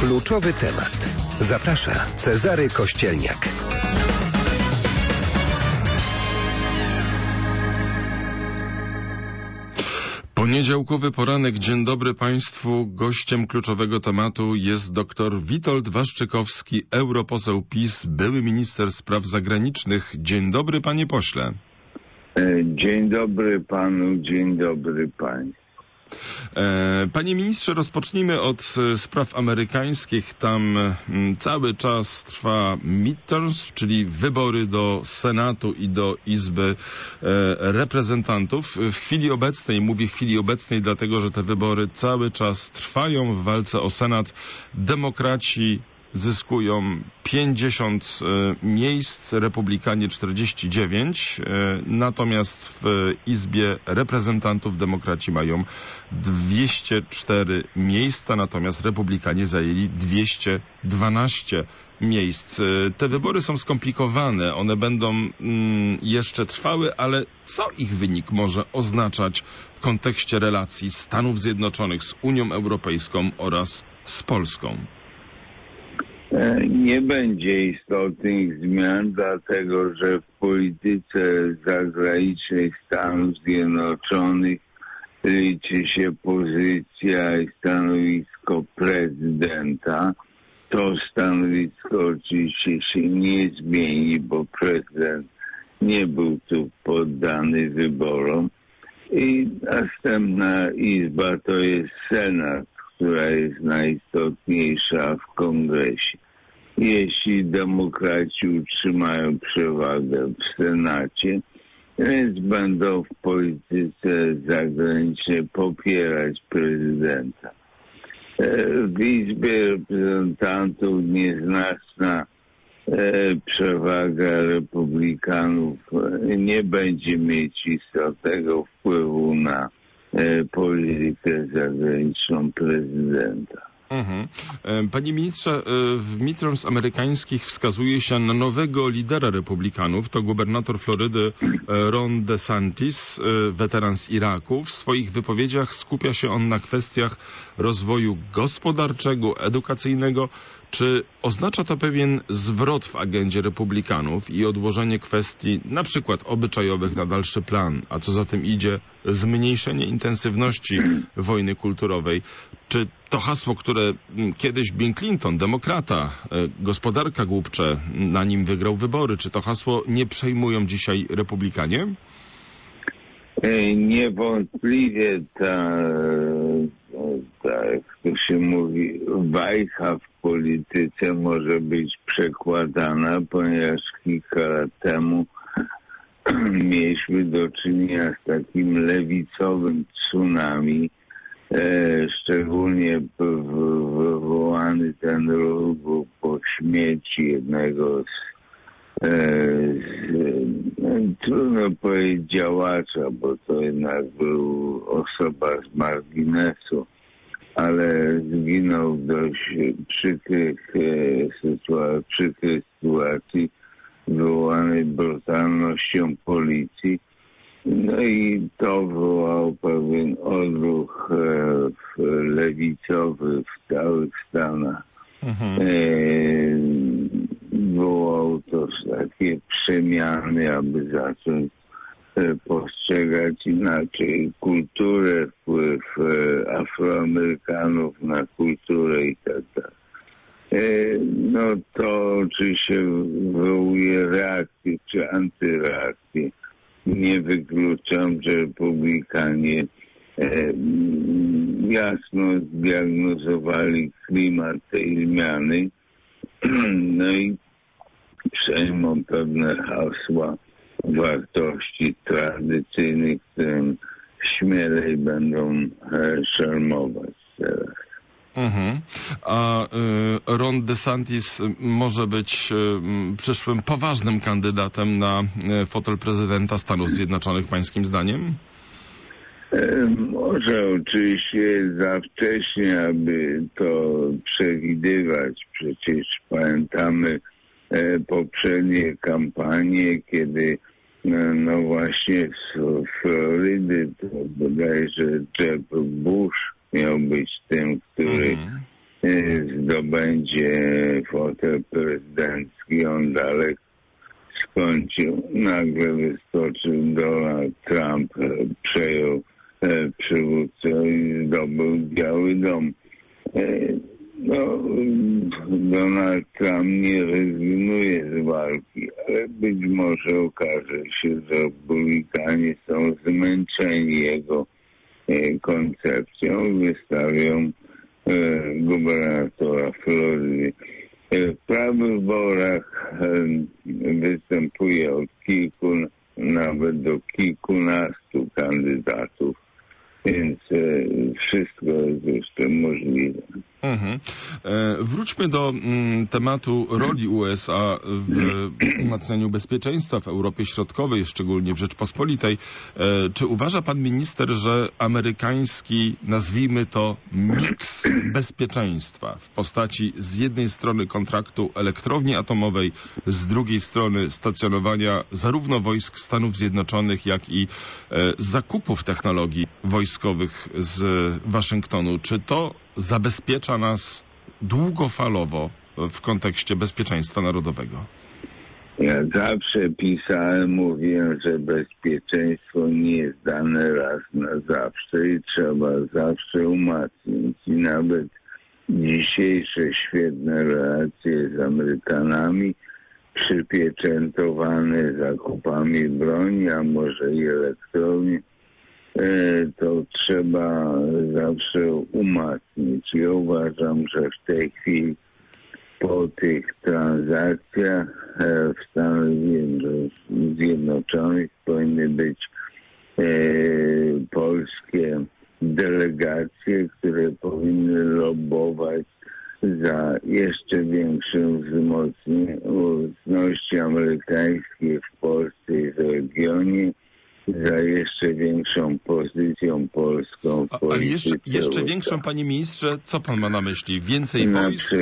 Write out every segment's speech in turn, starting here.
Kluczowy temat. Zaprasza Cezary Kościelniak. Poniedziałkowy poranek. Dzień dobry Państwu. Gościem kluczowego tematu jest dr Witold Waszczykowski, europoseł PiS, były minister spraw zagranicznych. Dzień dobry, panie pośle. Dzień dobry panu, dzień dobry państwu. Panie ministrze, rozpocznijmy od spraw amerykańskich. Tam cały czas trwa midterms, czyli wybory do Senatu i do Izby Reprezentantów. W chwili obecnej, mówię w chwili obecnej, dlatego że te wybory cały czas trwają. W walce o Senat demokraci zyskują 50 miejsc, republikanie 49, natomiast w Izbie Reprezentantów demokraci mają 204 miejsca, natomiast republikanie zajęli 212 miejsc. Te wybory są skomplikowane, one będą jeszcze trwały, ale co ich wynik może oznaczać w kontekście relacji Stanów Zjednoczonych z Unią Europejską oraz z Polską? Nie będzie istotnych zmian, dlatego że w polityce zagranicznej Stanów Zjednoczonych liczy się pozycja i stanowisko prezydenta. To stanowisko oczywiście się nie zmieni, bo prezydent nie był tu poddany wyborom. I następna izba to jest Senat, która jest najistotniejsza w Kongresie. Jeśli demokraci utrzymają przewagę w Senacie, więc będą w polityce zagranicznej popierać prezydenta. W Izbie Reprezentantów nieznaczna przewaga republikanów nie będzie mieć istotnego wpływu na politykę zagraniczną prezydenta. Panie ministrze, w midterms amerykańskich wskazuje się na nowego lidera republikanów. To gubernator Florydy Ron DeSantis, weteran z Iraku. W swoich wypowiedziach skupia się on na kwestiach rozwoju gospodarczego, edukacyjnego. Czy oznacza to pewien zwrot w agendzie republikanów i odłożenie kwestii na przykład obyczajowych na dalszy plan, a co za tym idzie zmniejszenie intensywności wojny kulturowej? Czy to hasło, które kiedyś Bill Clinton, demokrata, gospodarka głupcze, na nim wygrał wybory, czy to hasło nie przejmują dzisiaj republikanie? Niewątpliwie jak to się mówi, wajcha w polityce może być przekładana, ponieważ kilka lat temu mieliśmy do czynienia z takim lewicowym tsunami, szczególnie wywołany ten ruch był po śmierci jednego trudno powiedzieć działacza, bo to jednak był osoba z marginesu, ale zginął w dość przykrych sytuacji wywołanej brutalnością policji. No i to wywołało pewien odruch lewicowy w całych Stanach. Wywołało to takie przemiany, aby zacząć postrzegać inaczej kulturę, wpływ Afroamerykanów na kulturę i tak dalej. No to oczywiście wywołuje reakcję czy antyreakcję. Nie wykluczam, że republikanie jasno zdiagnozowali klimat tej zmiany, no i przejmą pewne hasła wartości tradycyjnych, którym śmielej będą szermować teraz. A Ron DeSantis może być przyszłym poważnym kandydatem na fotel prezydenta Stanów Zjednoczonych, pańskim zdaniem? Może oczywiście za wcześnie, aby to przewidywać. Przecież pamiętamy poprzednie kampanie, kiedy no właśnie z Florydy to bodajże Jeb Bush miał być tym, który będzie fotel prezydencki, on dalej skończył. Nagle wyskoczył Donald Trump, przejął przywódcę i zdobył Biały Dom. Donald Trump nie rezygnuje z walki, ale być może okaże się, że republikanie są zmęczeni jego koncepcją, wystawią gubernatora Florydy. W prawych wyborach występuje od kilku, nawet do kilkunastu kandydatów, więc wszystko jest jeszcze możliwe. Wróćmy do tematu roli USA w umacnianiu bezpieczeństwa w Europie Środkowej, szczególnie w Rzeczpospolitej. Czy uważa pan minister, że amerykański, nazwijmy to, miks bezpieczeństwa w postaci z jednej strony kontraktu elektrowni atomowej, z drugiej strony stacjonowania zarówno wojsk Stanów Zjednoczonych, jak i zakupów technologii wojskowych z Waszyngtonu, czy to zabezpiecza nas długofalowo w kontekście bezpieczeństwa narodowego? Ja zawsze pisałem, mówiłem, że bezpieczeństwo nie jest dane raz na zawsze i trzeba zawsze umacnić. I nawet dzisiejsze świetne relacje z Amerykanami, przypieczętowane zakupami broni, a może i elektrowni, to trzeba zawsze umacnić. I uważam, że w tej chwili po tych transakcjach w Stanach Zjednoczonych powinny być polskie delegacje, które powinny lobbować za jeszcze większym wzmocnieniem obecności amerykańskiej w Polsce i w regionie, za jeszcze większą pozycją polską w polityce. Ale jeszcze większą, panie ministrze, co pan ma na myśli? Więcej wojsk?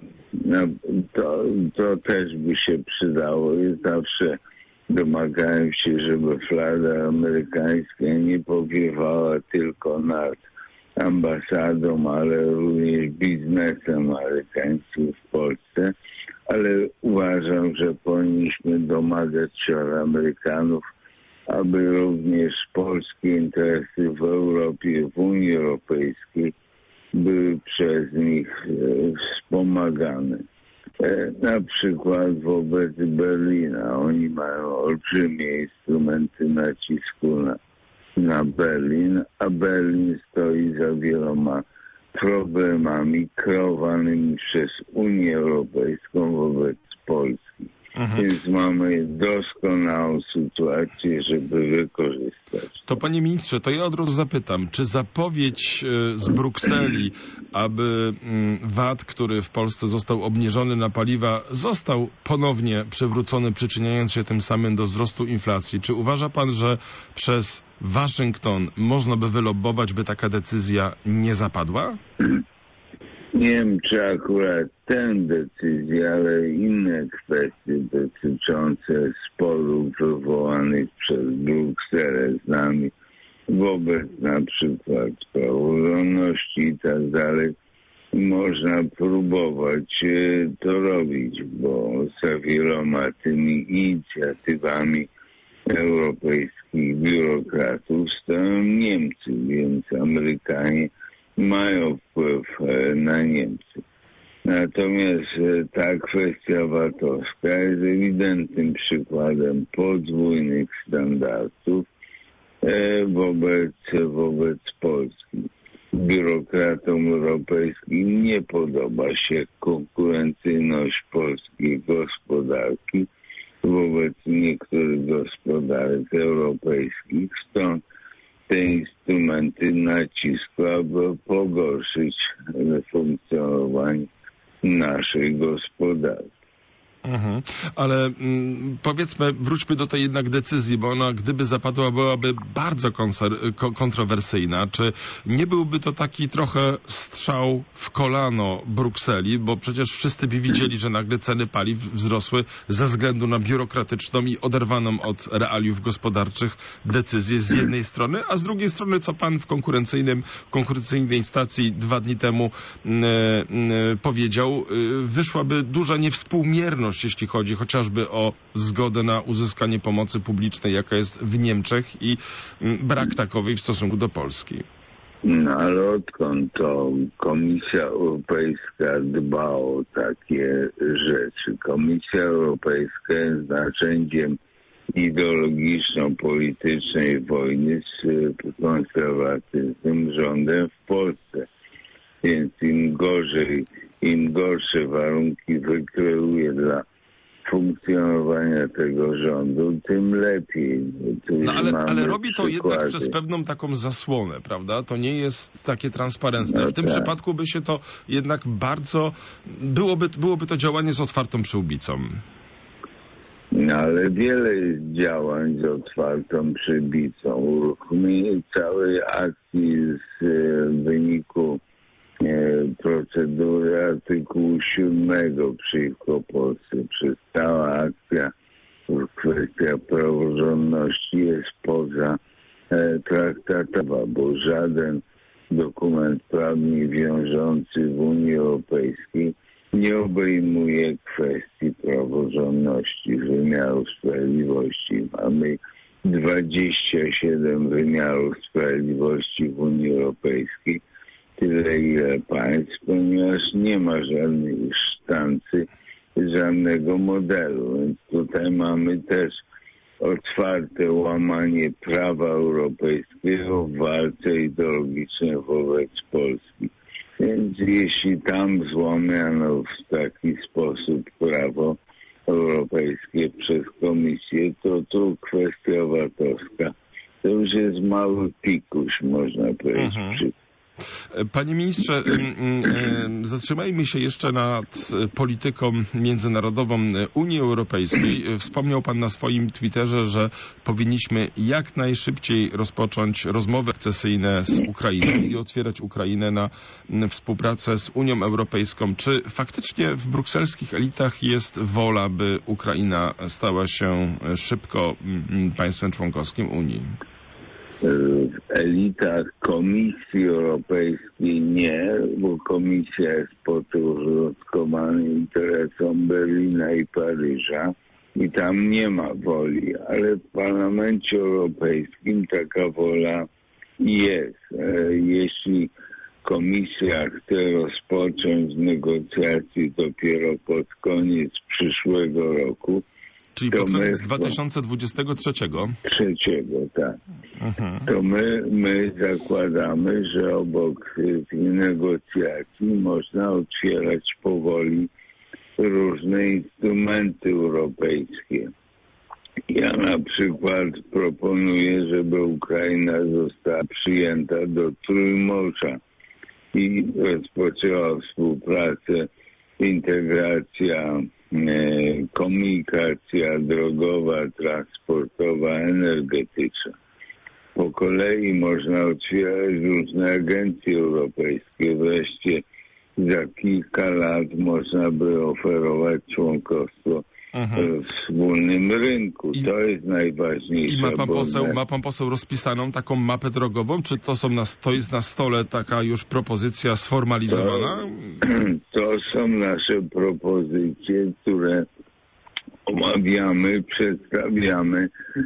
To też by się przydało. I zawsze domagałem się, żeby flaga amerykańska nie powiewała tylko nad ambasadą, ale również biznesem amerykańskim w Polsce. Ale uważam, że powinniśmy domagać się od Amerykanów, aby również polskie interesy w Europie, w Unii Europejskiej były przez nich wspomagane. Na przykład wobec Berlina. Oni mają olbrzymie instrumenty nacisku na Berlin, a Berlin stoi za wieloma problemami kreowanymi przez Unię Europejską wobec Polski. Więc mamy doskonałą sytuację, żeby wykorzystać. To panie ministrze, to ja od razu zapytam, czy zapowiedź z Brukseli, aby VAT, który w Polsce został obniżony na paliwa, został ponownie przywrócony, przyczyniając się tym samym do wzrostu inflacji? Czy uważa pan, że przez Waszyngton można by wylobbować, by taka decyzja nie zapadła? Nie wiem, czy akurat tę decyzję, ale inne kwestie dotyczące sporów wywołanych przez Brukselę z nami wobec na przykład praworządności i tak dalej, można próbować to robić, bo za wieloma tymi inicjatywami europejskich biurokratów stoją Niemcy, więc Amerykanie mają wpływ na Niemcy. Natomiast ta kwestia VAT-owska jest ewidentnym przykładem podwójnych standardów wobec Polski. Biurokratom europejskim nie podoba się konkurencyjność polskiej gospodarki wobec niektórych gospodarek europejskich, stąd te instrumenty nacisku, aby pogorszyć funkcjonowanie naszej gospodarki. Ale powiedzmy, wróćmy do tej jednak decyzji, bo ona, gdyby zapadła, byłaby bardzo kontrowersyjna. Czy nie byłby to taki trochę strzał w kolano Brukseli, bo przecież wszyscy by widzieli, że nagle ceny paliw wzrosły ze względu na biurokratyczną i oderwaną od realiów gospodarczych decyzję z jednej strony, a z drugiej strony, co pan w konkurencyjnej stacji 2 dni temu powiedział, wyszłaby duża niewspółmierność, jeśli chodzi chociażby o zgodę na uzyskanie pomocy publicznej, jaka jest w Niemczech, i brak takowej w stosunku do Polski. No ale odkąd to Komisja Europejska dba o takie rzeczy? Komisja Europejska jest narzędziem ideologiczno-politycznej wojny z konserwatywnym rządem w Polsce. Więc im gorsze warunki wykreuje dla funkcjonowania tego rządu, tym lepiej. No ale robi to jednak przez pewną taką zasłonę, prawda? To nie jest takie transparentne. W tym przypadku by się to jednak bardzo... Byłoby to działanie z otwartą przyłbicą. No ale wiele jest działań z otwartą przybicą. Uruchomienie całej akcji z wyniku procedury artykułu 7 przeciwko Polsce. Przez cała akcja, kwestia praworządności jest poza traktatowa, bo żaden dokument prawnie wiążący w Unii Europejskiej nie obejmuje kwestii praworządności, wymiaru sprawiedliwości. Mamy 27 wymiarów sprawiedliwości w Unii Europejskiej, tyle ile państw, ponieważ nie ma żadnej sztancy, żadnego modelu. Więc tutaj mamy też otwarte łamanie prawa europejskiego w walce ideologicznej wobec Polski. Więc jeśli tam złamiano w taki sposób prawo europejskie przez Komisję, to tu kwestia VAT-owska to już jest mały pikuś, można powiedzieć. Panie ministrze, zatrzymajmy się jeszcze nad polityką międzynarodową Unii Europejskiej. Wspomniał pan na swoim Twitterze, że powinniśmy jak najszybciej rozpocząć rozmowy akcesyjne z Ukrainą i otwierać Ukrainę na współpracę z Unią Europejską. Czy faktycznie w brukselskich elitach jest wola, by Ukraina stała się szybko państwem członkowskim Unii? W elitach Komisji Europejskiej nie, bo Komisja jest podporządkowana interesom Berlina i Paryża i tam nie ma woli, ale w Parlamencie Europejskim taka wola jest. Jeśli Komisja chce rozpocząć negocjacje dopiero pod koniec przyszłego roku, czyli pod koniec 2023? Tak. To my zakładamy, że obok tych negocjacji można otwierać powoli różne instrumenty europejskie. Ja na przykład proponuję, żeby Ukraina została przyjęta do Trójmorza i rozpoczęła współpracę, integracja, komunikacja drogowa, transportowa, energetyczna. Po kolei można otwierać różne agencje europejskie. Wreszcie za kilka lat można by oferować członkostwo w wspólnym rynku. To jest najważniejsze. I ma pan poseł rozpisaną taką mapę drogową? Czy to jest na stole taka już propozycja sformalizowana? To są nasze propozycje, które omawiamy, przedstawiamy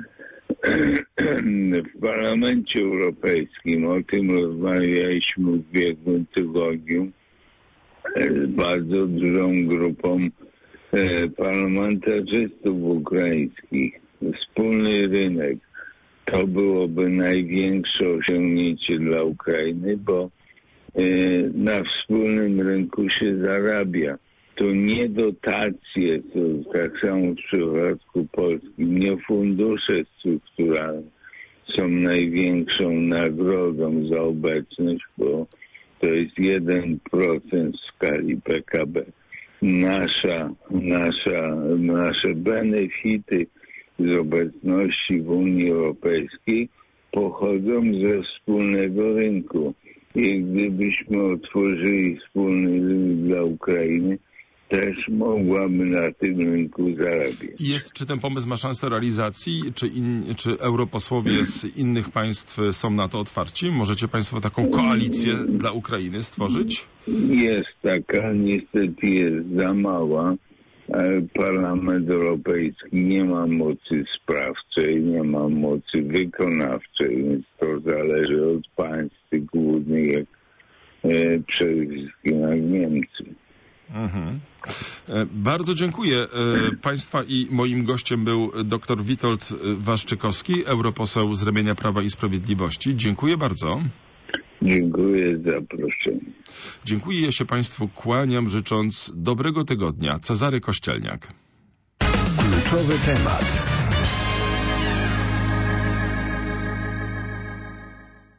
w Parlamencie Europejskim. O tym rozmawialiśmy w ubiegłym tygodniu z bardzo dużą grupą parlamentarzystów ukraińskich. Wspólny rynek to byłoby największe osiągnięcie dla Ukrainy, bo na wspólnym rynku się zarabia. To nie dotacje, to tak samo w przypadku polskim, nie fundusze strukturalne są największą nagrodą za obecność, bo to jest 1% w skali PKB. nasze benefity z obecności w Unii Europejskiej pochodzą ze wspólnego rynku. I gdybyśmy otworzyli wspólny rynek dla Ukrainy, też mogłaby na tym rynku zarabiać. Czy ten pomysł ma szansę realizacji? Czy europosłowie z innych państw są na to otwarci? Możecie państwo taką koalicję dla Ukrainy stworzyć? Jest taka, niestety jest za mała. Parlament Europejski nie ma mocy sprawczej, nie ma mocy wykonawczej, więc to zależy od państw tych głównych, jak przede wszystkim jak Niemcy. Mhm. Bardzo dziękuję Państwa i moim gościem był dr Witold Waszczykowski, europoseł z ramienia Prawa i Sprawiedliwości. Dziękuję bardzo. Dziękuję za zaproszenie. Dziękuję, ja się Państwu kłaniam, życząc dobrego tygodnia. Cezary Kościelniak. Kluczowy temat.